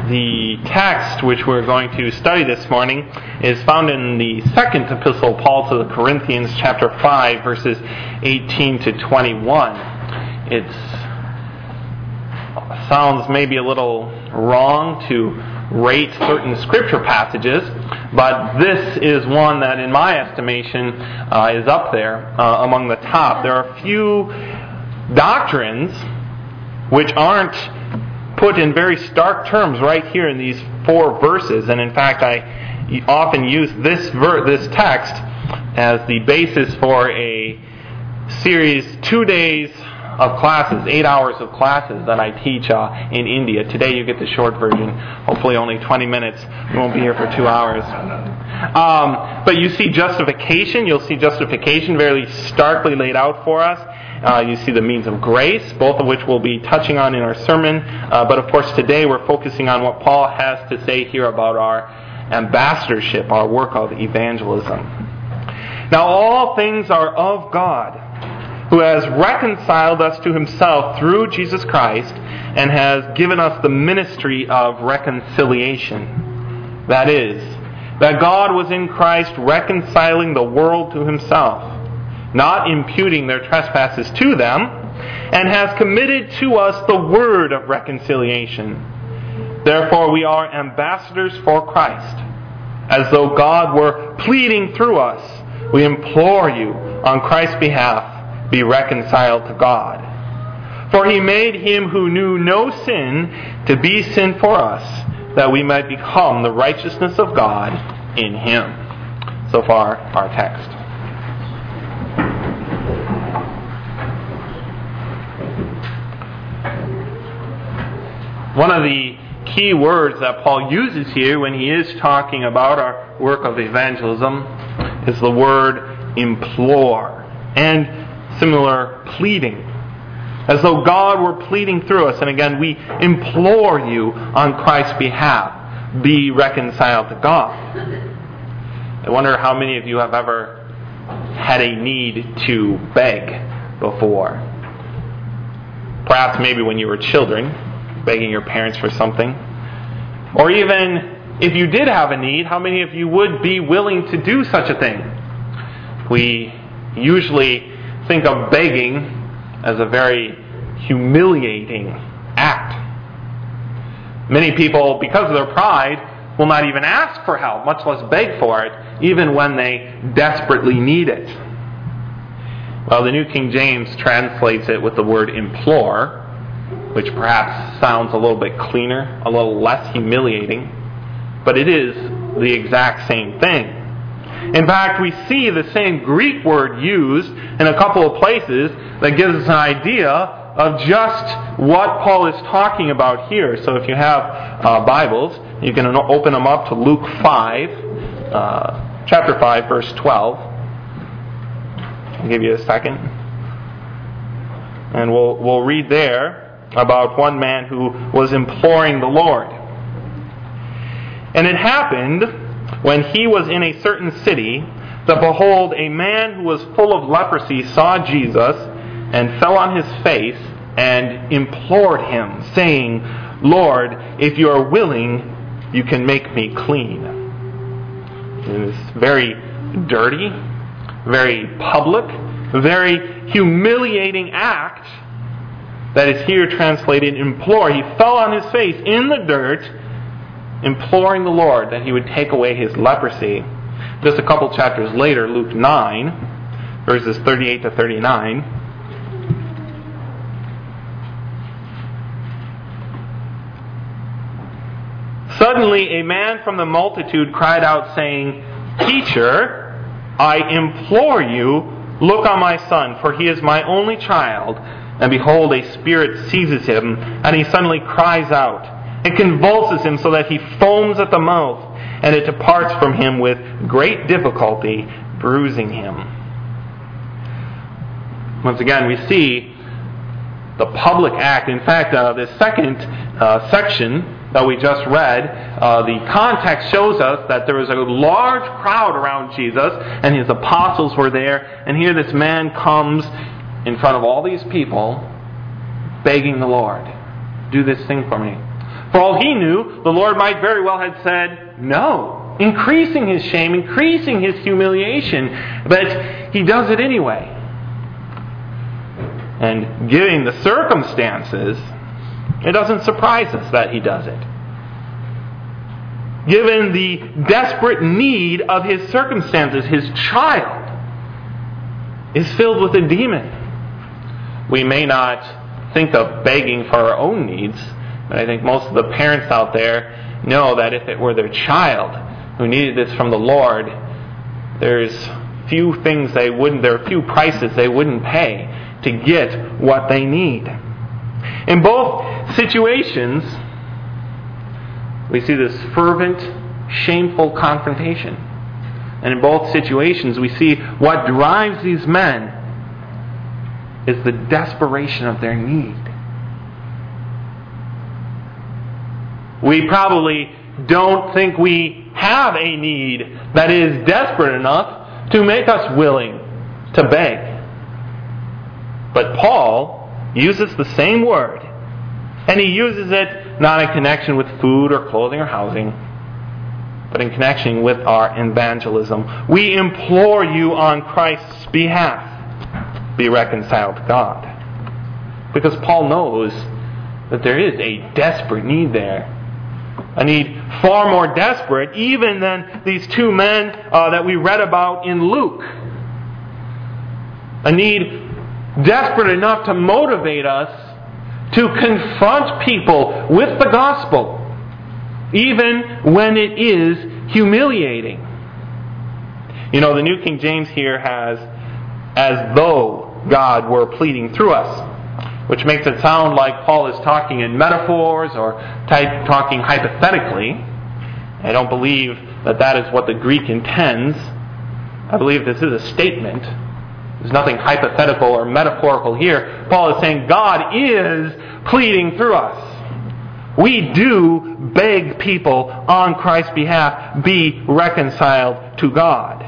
The text which we're going to study this morning is found in the second epistle of Paul to the Corinthians, chapter 5, verses 18 to 21. It sounds maybe a little wrong to rate certain scripture passages, but this is one that, in my estimation, is up there among the top. There are few doctrines which aren't put in very stark terms right here in these 4 verses, and in fact I often use this text as the basis for a series 2 days of classes, 8 hours of classes that I teach in India. Today you get the short version, hopefully only 20 minutes. We won't be here for 2 hours. But you see justification. You'll see justification very starkly laid out for us. You see the means of grace, both of which we'll be touching on in our sermon. But of course today we're focusing on what Paul has to say here about our ambassadorship, our work of evangelism. Now all things are of God, who has reconciled us to himself through Jesus Christ and has given us the ministry of reconciliation. That is, that God was in Christ reconciling the world to himself, not imputing their trespasses to them, and has committed to us the word of reconciliation. Therefore we are ambassadors for Christ, as though God were pleading through us. We implore you, on Christ's behalf, be reconciled to God. For he made him who knew no sin to be sin for us, that we might become the righteousness of God in him. So far, our text. One of the key words that Paul uses here when he is talking about our work of evangelism is the word implore, and similar pleading, as though God were pleading through us. And again, we implore you on Christ's behalf, be reconciled to God. I wonder how many of you have ever had a need to beg before. Perhaps maybe when you were children, begging your parents for something. Or even if you did have a need, how many of you would be willing to do such a thing? We usually think of begging as a very humiliating act. Many people, because of their pride, will not even ask for help, much less beg for it, even when they desperately need it. Well, the New King James translates it with the word implore, which perhaps sounds a little bit cleaner, a little less humiliating, but it is the exact same thing. In fact, we see the same Greek word used in a couple of places that gives us an idea of just what Paul is talking about here. So if you have Bibles, you can open them up to Luke 5, chapter 5, verse 12. I'll give you a second. And we'll read there about one man who was imploring the Lord. And it happened, when he was in a certain city, that behold, a man who was full of leprosy saw Jesus, and fell on his face, and implored him, saying, Lord, if you are willing, you can make me clean. It was very dirty, very public, very humiliating act that is here translated implore. He fell on his face in the dirt, imploring the Lord that he would take away his leprosy. Just a couple chapters later, Luke 9, verses 38 to 39. Suddenly a man from the multitude cried out, saying, Teacher, I implore you, look on my son, for he is my only child. And behold, a spirit seizes him, and he suddenly cries out. It convulses him so that he foams at the mouth, and it departs from him with great difficulty, bruising him. Once again, we see the public act. In fact, this second section that we just read, the context shows us that there was a large crowd around Jesus, and his apostles were there, and here this man comes in front of all these people, begging the Lord, do this thing for me. For all he knew, the Lord might very well have said no, increasing his shame, increasing his humiliation, but he does it anyway. And given the circumstances, it doesn't surprise us that he does it. Given the desperate need of his circumstances, his child is filled with a demon. We may not think of begging for our own needs, but I think most of the parents out there know that if it were their child who needed this from the Lord, there's few things there are few prices they wouldn't pay to get what they need. In both situations, we see this fervent, shameful confrontation. And in both situations, we see what drives these men is the desperation of their need. We probably don't think we have a need that is desperate enough to make us willing to beg. But Paul uses the same word, and he uses it not in connection with food or clothing or housing, but in connection with our evangelism. We implore you on Christ's behalf, be reconciled to God. Because Paul knows that there is a desperate need there. A need far more desperate even than these two men that we read about in Luke. A need desperate enough to motivate us to confront people with the gospel, even when it is humiliating. You know, the New King James here has, as though God were pleading through us, which makes it sound like Paul is talking in metaphors or talking hypothetically. I don't believe that is what the Greek intends. I believe this is a statement. There's nothing hypothetical or metaphorical here. Paul is saying God is pleading through us. We do beg people on Christ's behalf, be reconciled to God.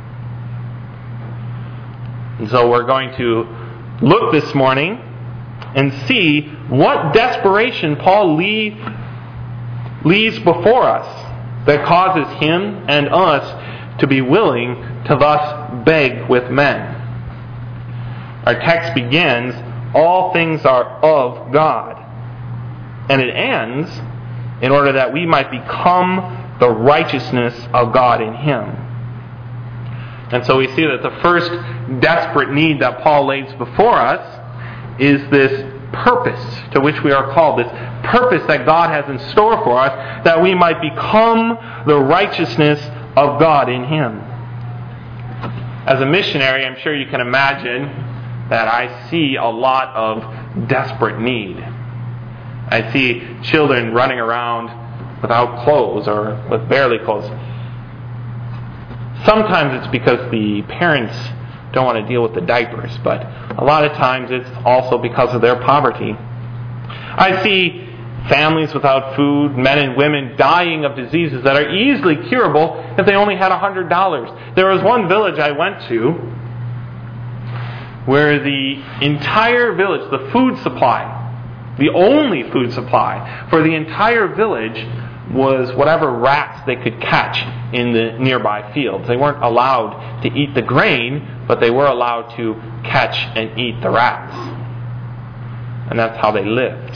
And so we're going to look this morning and see what desperation Paul leaves before us that causes him and us to be willing to thus beg with men. Our text begins, all things are of God. And it ends, in order that we might become the righteousness of God in Him. And so we see that the first desperate need that Paul lays before us is this purpose to which we are called, this purpose that God has in store for us, that we might become the righteousness of God in Him. As a missionary, I'm sure you can imagine that I see a lot of desperate need. I see children running around without clothes or with barely clothes. Sometimes it's because the parents don't want to deal with the diapers, but a lot of times it's also because of their poverty. I see families without food, men and women dying of diseases that are easily curable if they only had $100. There was one village I went to where the entire village, the food supply, the only food supply for the entire village was whatever rats they could catch in the nearby fields. They weren't allowed to eat the grain, but they were allowed to catch and eat the rats. And that's how they lived.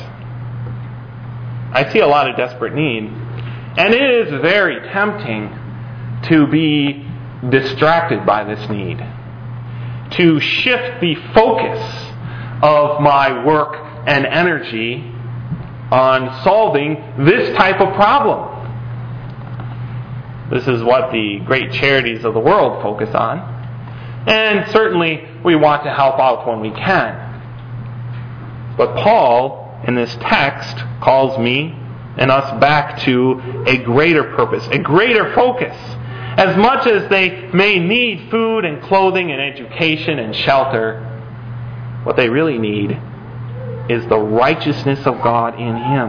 I see a lot of desperate need. And it is very tempting to be distracted by this need. To shift the focus of my work and energy on solving this type of problem. This is what the great charities of the world focus on. And certainly we want to help out when we can. But Paul, in this text, calls me and us back to a greater purpose, a greater focus. As much as they may need food and clothing and education and shelter, what they really need is the righteousness of God in Him.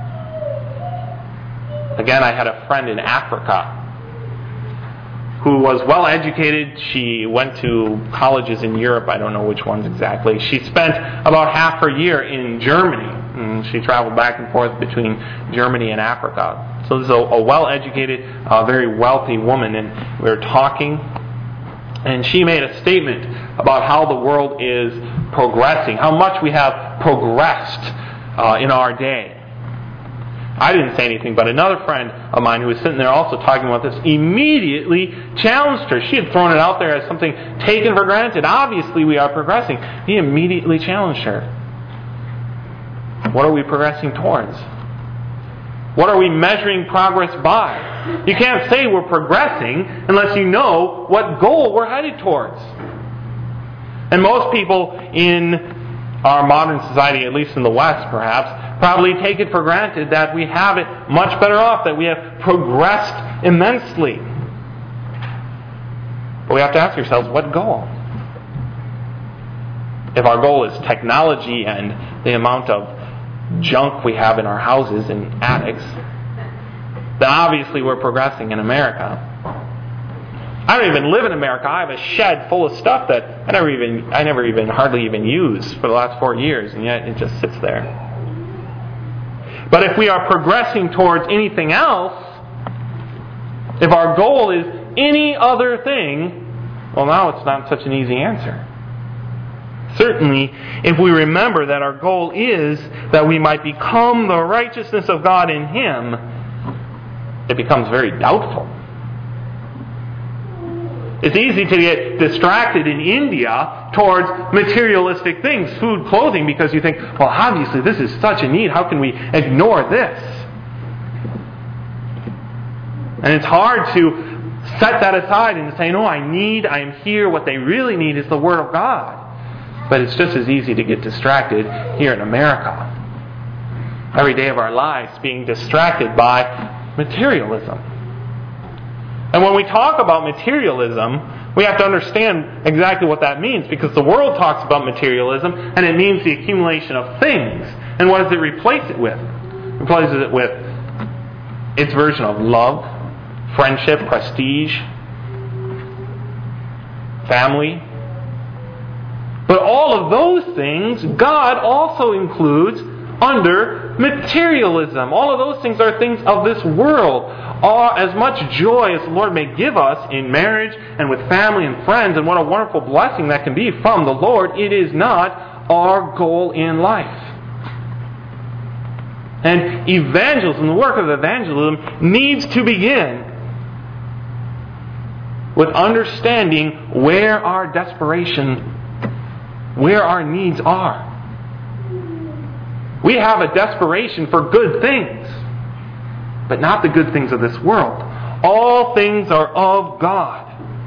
Again, I had a friend in Africa who was well educated. She went to colleges in Europe. I don't know which ones exactly. She spent about half her year in Germany. and she traveled back and forth between Germany and Africa. So this is a well-educated, very wealthy woman, and we were talking, and she made a statement about how the world is progressing, how much we have progressed in our day. I didn't say anything, but another friend of mine who was sitting there also talking about this immediately challenged her. She had thrown it out there as something taken for granted. Obviously, we are progressing. He immediately challenged her. What are we progressing towards? What are we measuring progress by? You can't say we're progressing unless you know what goal we're headed towards. And most people in our modern society, at least in the West perhaps, probably take it for granted that we have it much better off, that we have progressed immensely. But we have to ask ourselves, what goal? If our goal is technology and the amount of junk we have in our houses and attics, then obviously we're progressing in America. I don't even live in America. I have a shed full of stuff that I never even hardly even use for the last 4 years, and yet it just sits there. But if we are progressing towards anything else, if our goal is any other thing, well, now it's not such an easy answer. Certainly, if we remember that our goal is that we might become the righteousness of God in Him, it becomes very doubtful. It's easy to get distracted in India towards materialistic things, food, clothing, because you think, well, obviously this is such a need. How can we ignore this? And it's hard to set that aside and say, no, I am here. What they really need is the Word of God. But it's just as easy to get distracted here in America. Every day of our lives being distracted by materialism. And when we talk about materialism, we have to understand exactly what that means, because the world talks about materialism and it means the accumulation of things. And what does it replace it with? It replaces it with its version of love, friendship, prestige, family. But all of those things God also includes under materialism. All of those things are things of this world. As much joy as the Lord may give us in marriage and with family and friends, and what a wonderful blessing that can be from the Lord, it is not our goal in life. And evangelism, the work of evangelism, needs to begin with understanding where our desperation, where our needs are. We have a desperation for good things, but not the good things of this world. All things are of God.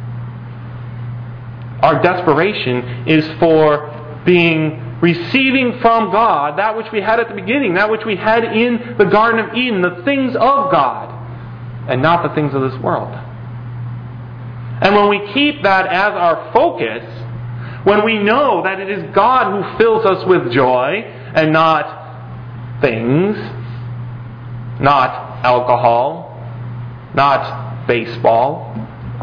Our desperation is for receiving from God that which we had at the beginning, that which we had in the Garden of Eden, the things of God, and not the things of this world. And when we keep that as our focus, when we know that it is God who fills us with joy and not things, not alcohol, not baseball,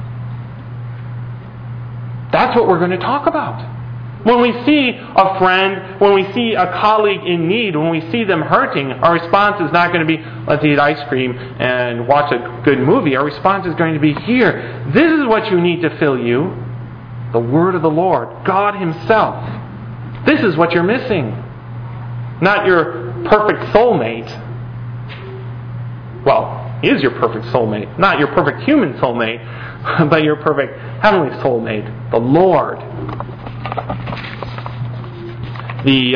that's what we're going to talk about. When we see a friend, when we see a colleague in need, when we see them hurting, our response is not going to be, let's eat ice cream and watch a good movie. Our response is going to be, here, this is what you need to fill you. The Word of the Lord, God Himself. This is what you're missing. Not your perfect soulmate. Well, He is your perfect soulmate. Not your perfect human soulmate, but your perfect heavenly soulmate, the Lord. The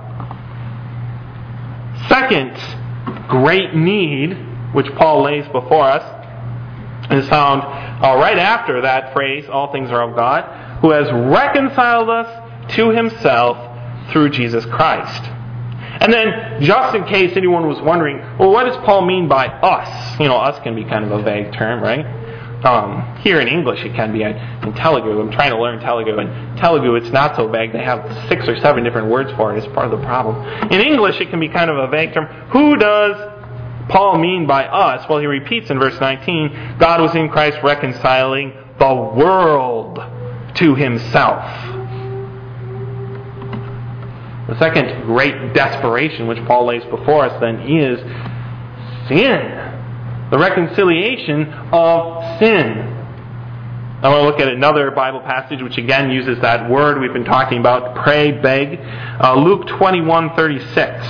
second great need which Paul lays before us is found right after that phrase, all things are of God, who has reconciled us to Himself through Jesus Christ. And then, just in case anyone was wondering, well, what does Paul mean by us? You know, us can be kind of a vague term, right? Here in English it can be. In Telugu, I'm trying to learn Telugu. In Telugu it's not so vague. They have 6 or 7 different words for it. It's part of the problem. In English it can be kind of a vague term. Who does Paul mean by us? Well, he repeats in verse 19, God was in Christ reconciling the world to Himself. The second great desperation which Paul lays before us then is sin. The reconciliation of sin. I want to look at another Bible passage which again uses that word we've been talking about, pray, beg. Luke 21:36.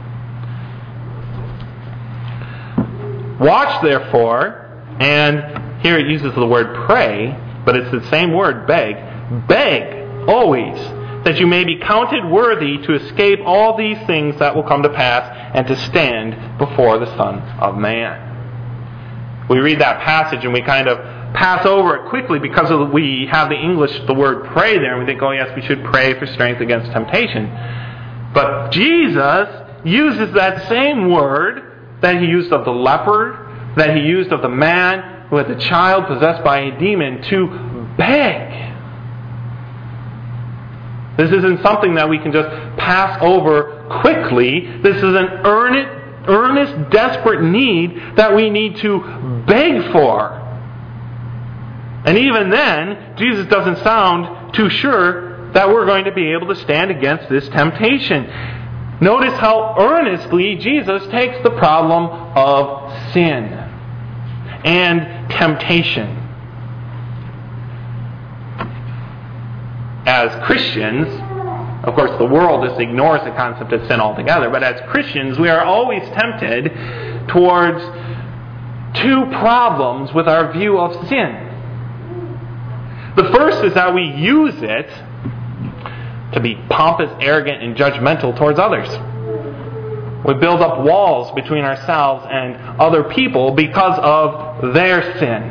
Watch therefore, and here it uses the word pray, but it's the same word, beg. Beg always, that you may be counted worthy to escape all these things that will come to pass and to stand before the Son of Man. We read that passage and we kind of pass over it quickly because we have the word pray there, and we think, oh yes, we should pray for strength against temptation. But Jesus uses that same word that he used of the leper, that he used of the man who had the child possessed by a demon, to beg. This isn't something that we can just pass over quickly. This is an earnest, desperate need that we need to beg for. And even then, Jesus doesn't sound too sure that we're going to be able to stand against this temptation. Notice how earnestly Jesus takes the problem of sin and temptation. As Christians, of course the world just ignores the concept of sin altogether, but as Christians we are always tempted towards two problems with our view of sin. The first is that we use it to be pompous, arrogant, and judgmental towards others. We build up walls between ourselves and other people because of their sin.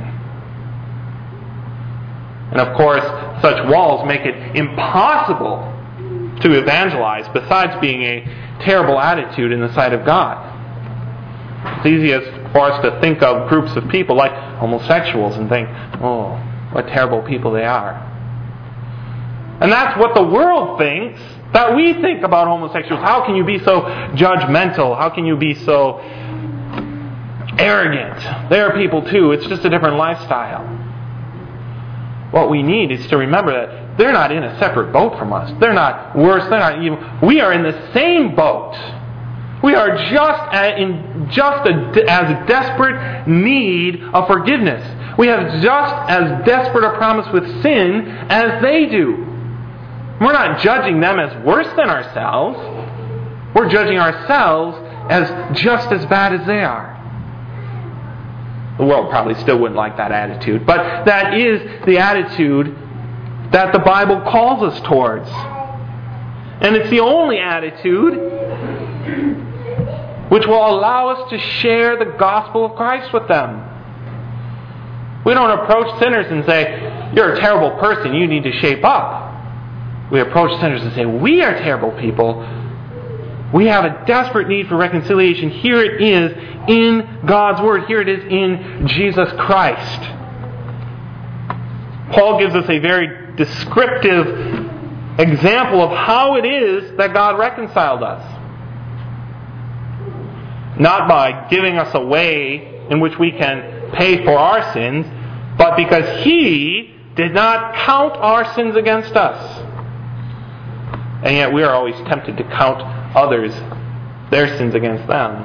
And of course, such walls make it impossible to evangelize, besides being a terrible attitude in the sight of God. It's easy for us to think of groups of people like homosexuals and think, oh, what terrible people they are. And that's what the world thinks, that we think about homosexuals. How can you be so judgmental? How can you be so arrogant? They're people too. It's just a different lifestyle. What we need is to remember that they're not in a separate boat from us. They're not worse. They're not even. We are in the same boat. We are in just as desperate need of forgiveness. We have just as desperate a promise with sin as they do. We're not judging them as worse than ourselves. We're judging ourselves as just as bad as they are. The world probably still wouldn't like that attitude, but that is the attitude that the Bible calls us towards. And it's the only attitude which will allow us to share the gospel of Christ with them. We don't approach sinners and say, you're a terrible person, you need to shape up. We approach sinners and say, we are terrible people. We have a desperate need for reconciliation. Here it is in God's Word. Here it is in Jesus Christ. Paul gives us a very descriptive example of how it is that God reconciled us. Not by giving us a way in which we can pay for our sins, but because He did not count our sins against us. And yet we are always tempted to count others, their sins against them.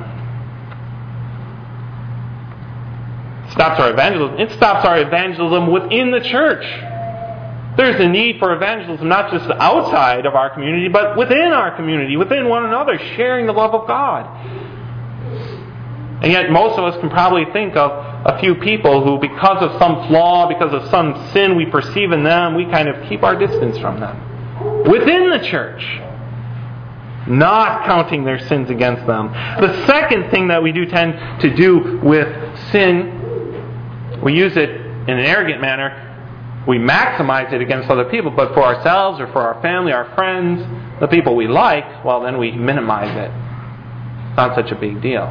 It stops our evangelism. It stops our evangelism within the church. There's a need for evangelism not just outside of our community, but within our community, within one another, sharing the love of God. And yet most of us can probably think of a few people who, because of some flaw, because of some sin we perceive in them, we kind of keep our distance from them. Within the church, not counting their sins against them. The second thing that we do tend to do with sin, we use it in an arrogant manner. We maximize it against other people, but for ourselves or for our family, our friends, the people we like, well, then we minimize it. It's not such a big deal.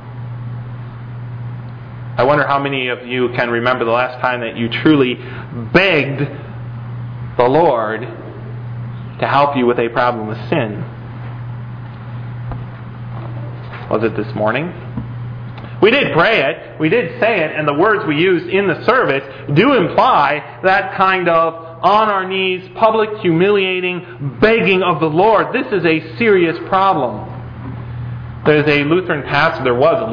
I wonder how many of you can remember the last time that you truly begged the Lord to help you with a problem of sin. Was it this morning? We did pray it, we did say it, and the words we used in the service do imply that kind of on our knees, public, humiliating, begging of the Lord. This is a serious problem. There was a Lutheran pastor,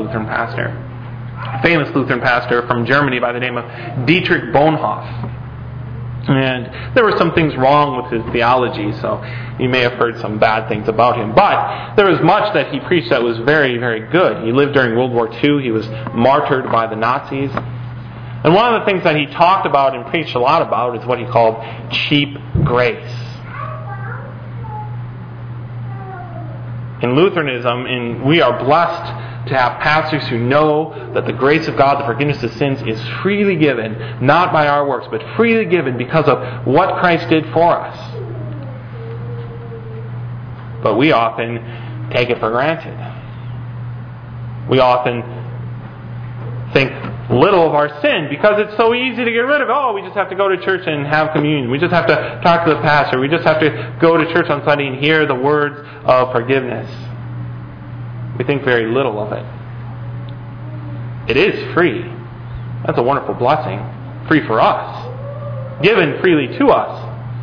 a famous Lutheran pastor from Germany by the name of Dietrich Bonhoeffer. And there were some things wrong with his theology, so you may have heard some bad things about him. But there was much that he preached that was very, very good. He lived during World War II. He was martyred by the Nazis. And one of the things that he talked about and preached a lot about is what he called cheap grace. In Lutheranism, we are blessed to have pastors who know that the grace of God, the forgiveness of sins, is freely given, not by our works, but freely given because of what Christ did for us. But we often take it for granted. We often think little of our sin because it's so easy to get rid of. Oh, we just have to go to church and have communion. We just have to talk to the pastor. We just have to go to church on Sunday and hear the words of forgiveness. We think very little of it. It is free. That's a wonderful blessing. Free for us. Given freely to us.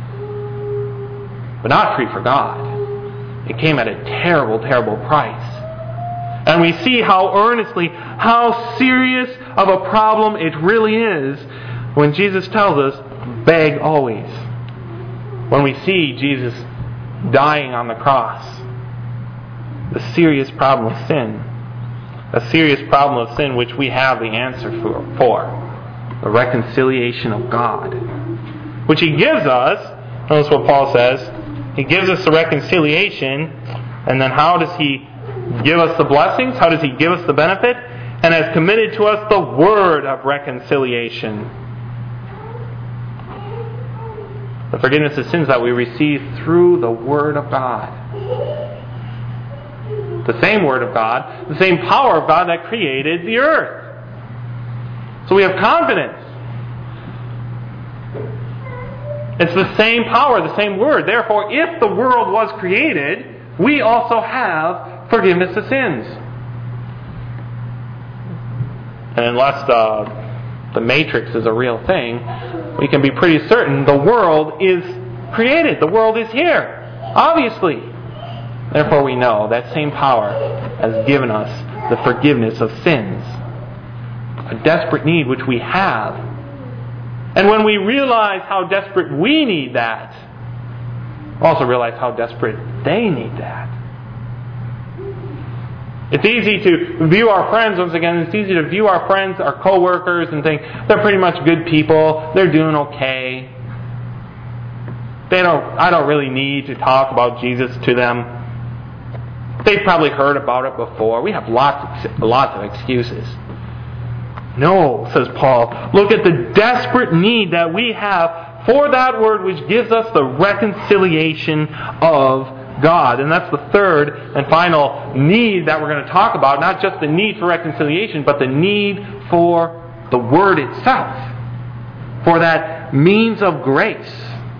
But not free for God. It came at a terrible, terrible price. And we see how earnestly, how serious of a problem it really is when Jesus tells us, beg always. When we see Jesus dying on the cross. The serious problem of sin. A serious problem of sin which we have the answer for. The reconciliation of God. Which He gives us, notice what Paul says, He gives us the reconciliation, and then how does He give us the blessings? How does He give us the benefit? And has committed to us the word of reconciliation. The forgiveness of sins that we receive through the Word of God. The same Word of God, the same power of God that created the earth. So we have confidence. It's the same power, the same Word. Therefore, if the world was created, we also have forgiveness of sins. And unless the Matrix is a real thing, we can be pretty certain the world is created. The world is here. Obviously. Therefore we know that same power has given us the forgiveness of sins. A desperate need which we have. And when we realize how desperate we need that, we also realize how desperate they need that. It's easy to view our friends, once again, it's easy to view our friends, our co-workers, and think they're pretty much good people, they're doing okay. I don't really need to talk about Jesus to them. They've probably heard about it before. We have lots of excuses. No, says Paul, look at the desperate need that we have for that word which gives us the reconciliation of God. And that's the third and final need that we're going to talk about. Not just the need for reconciliation, but the need for the Word itself. For that means of grace.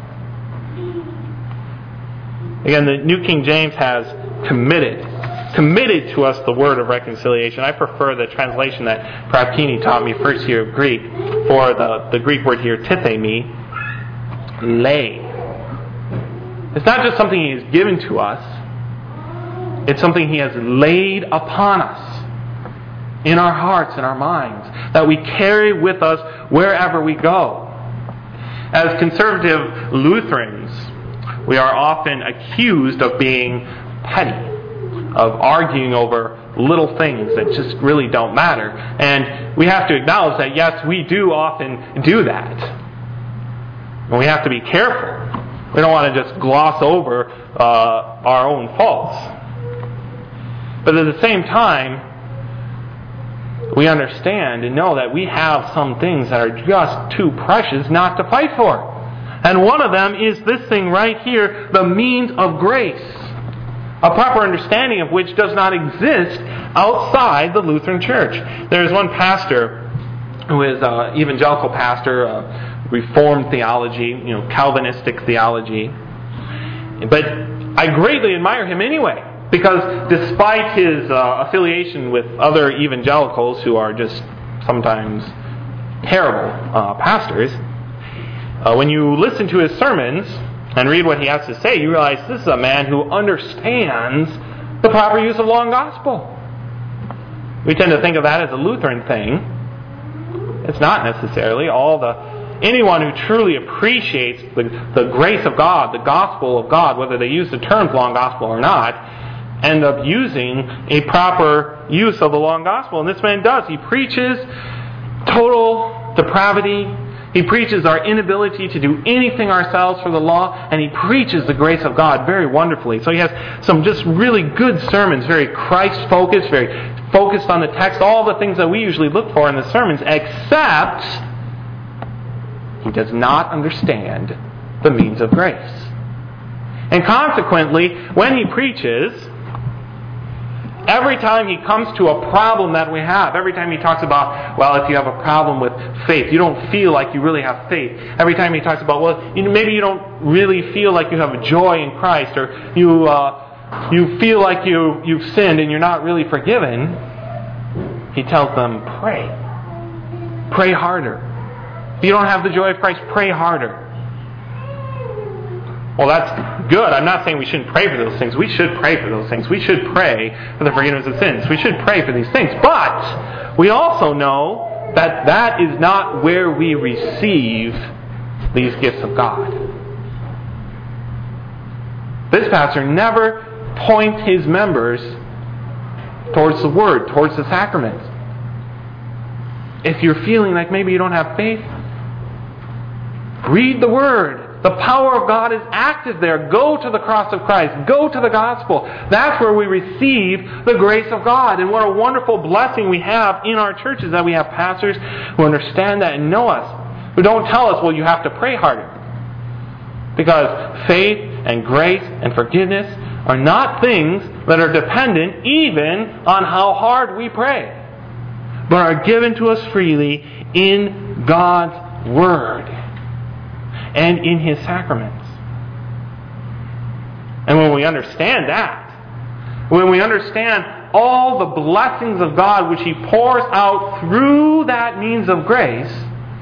Again, the New King James has committed to us the word of reconciliation. I prefer the translation that Prapkini taught me first year of Greek for the Greek word here, tithemi, lay. It's not just something He has given to us. It's something He has laid upon us in our hearts and our minds that we carry with us wherever we go. As conservative Lutherans, we are often accused of being petty, of arguing over little things that just really don't matter. And we have to acknowledge that, yes, we do often do that. And we have to be careful. We don't want to just gloss over our own faults. But at the same time, we understand and know that we have some things that are just too precious not to fight for. And one of them is this thing right here, the means of grace. A proper understanding of which does not exist outside the Lutheran Church. There is one pastor who is an evangelical pastor, Reformed theology, Calvinistic theology. But I greatly admire him anyway, because despite his affiliation with other evangelicals who are just sometimes terrible pastors, when you listen to his sermons and read what he has to say, you realize this is a man who understands the proper use of law and gospel. We tend to think of that as a Lutheran thing. It's not necessarily. Anyone who truly appreciates the grace of God, the gospel of God, whether they use the terms law and gospel or not, end up using a proper use of the law and gospel. And this man does. He preaches total depravity. He preaches our inability to do anything ourselves for the law, and he preaches the grace of God very wonderfully. So he has some just really good sermons, very Christ-focused, very focused on the text, all the things that we usually look for in the sermons, except he does not understand the means of grace. And consequently, when he preaches, every time he comes to a problem that we have, every time he talks about, well, if you have a problem with faith, you don't feel like you really have faith. Every time he talks about, well, maybe you don't really feel like you have joy in Christ, or you feel like you've sinned and you're not really forgiven, he tells them, pray. Pray harder. If you don't have the joy of Christ, pray harder. Well, that's good. I'm not saying we shouldn't pray for those things. We should pray for those things. We should pray for the forgiveness of sins. We should pray for these things. But we also know that that is not where we receive these gifts of God. This pastor never points his members towards the Word, towards the sacraments. If you're feeling like maybe you don't have faith, read the Word. The power of God is active there. Go to the cross of Christ. Go to the gospel. That's where we receive the grace of God. And what a wonderful blessing we have in our churches that we have pastors who understand that and know us. Who don't tell us, well, you have to pray harder. Because faith and grace and forgiveness are not things that are dependent even on how hard we pray, but are given to us freely in God's Word and in His sacraments. And when we understand that, when we understand all the blessings of God which He pours out through that means of grace,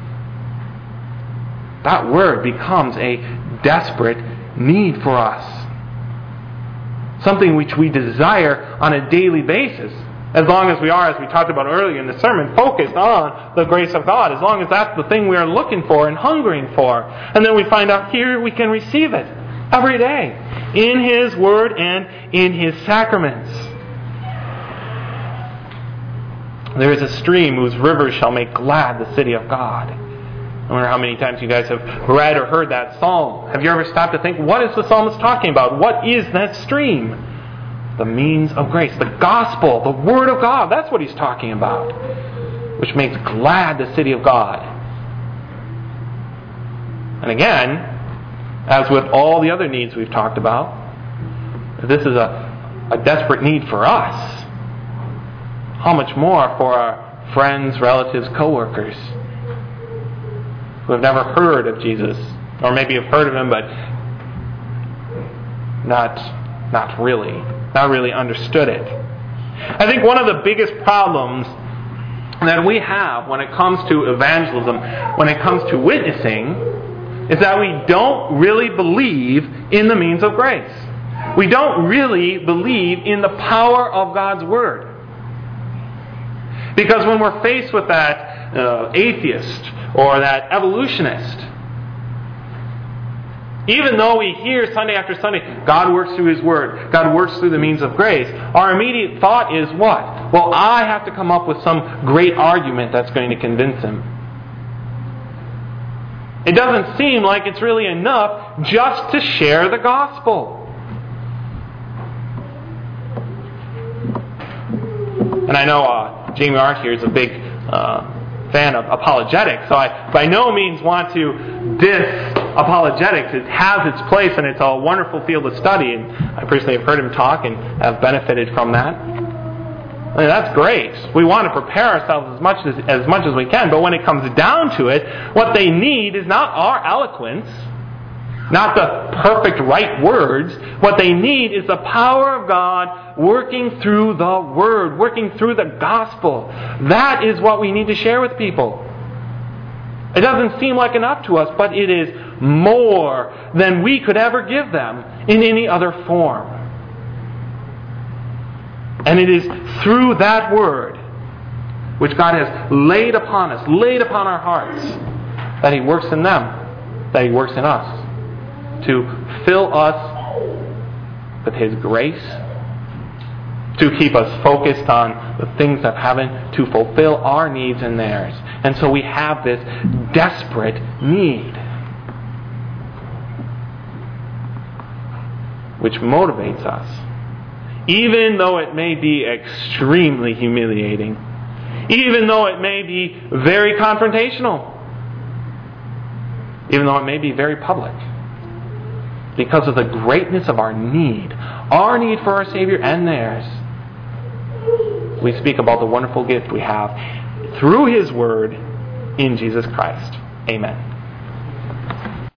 that Word becomes a desperate need for us. Something which we desire on a daily basis. As long as we are, as we talked about earlier in the sermon, focused on the grace of God. As long as that's the thing we are looking for and hungering for. And then we find out here we can receive it every day. In His Word and in His sacraments. There is a stream whose rivers shall make glad the city of God. I wonder how many times you guys have read or heard that psalm. Have you ever stopped to think, what is the psalmist talking about? What is that stream? The means of grace, the gospel, the Word of God. That's what he's talking about. Which makes glad the city of God. And again, as with all the other needs we've talked about, this is a desperate need for us. How much more for our friends, relatives, co-workers who have never heard of Jesus, or maybe have heard of Him, but not really understood it. I think one of the biggest problems that we have when it comes to evangelism, when it comes to witnessing, is that we don't really believe in the means of grace. We don't really believe in the power of God's Word. Because when we're faced with that atheist or that evolutionist, even though we hear Sunday after Sunday, God works through His Word, God works through the means of grace, our immediate thought is what? Well, I have to come up with some great argument that's going to convince him. It doesn't seem like it's really enough just to share the gospel. And I know Jamie Arndt here is a big fan of apologetics, so I by no means want to diss apologetics. It has its place and it's a wonderful field of study, and I personally have heard him talk and have benefited from that. I mean, that's great. We want to prepare ourselves as much as we can, but when it comes down to it, what they need is not our eloquence, not the perfect right words. What they need is the power of God working through the Word, working through the gospel. That is what we need to share with people. It doesn't seem like enough to us, but it is more than we could ever give them in any other form. And it is through that Word which God has laid upon us, laid upon our hearts, that He works in them, that He works in us, to fill us with His grace, to keep us focused on the things of heaven, to fulfill our needs and theirs. And so we have this desperate need, which motivates us, even though it may be extremely humiliating, even though it may be very confrontational, even though it may be very public, because of the greatness of our need for our Savior and theirs. We speak about the wonderful gift we have through His Word in Jesus Christ. Amen.